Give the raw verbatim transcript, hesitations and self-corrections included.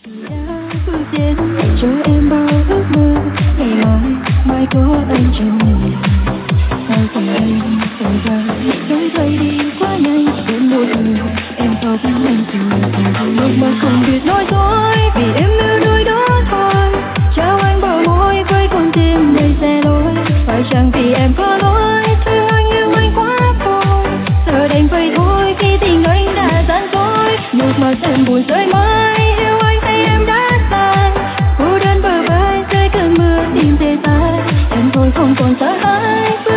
bước đến cho em bao ước mơ ngày mai mai có anh trên người sao còn anh thời gian giống thấy đi quá nhanh đến một người em khóc anh cười nước mắt không biết nói dối vì em yêu đôi đó thôi trao anh bờ môi với con tim đầy xe lối phải chăng vì em có lỗi thương anh yêu anh quá thôi giờ đành vậy thôi khi tình anh đã gian dối nước mắt em buồn rơi mãi yêu anh hay em đã sai cô đơn bờ vai dưới cơn mưa tim tê tái em thôi không còn sợ hãi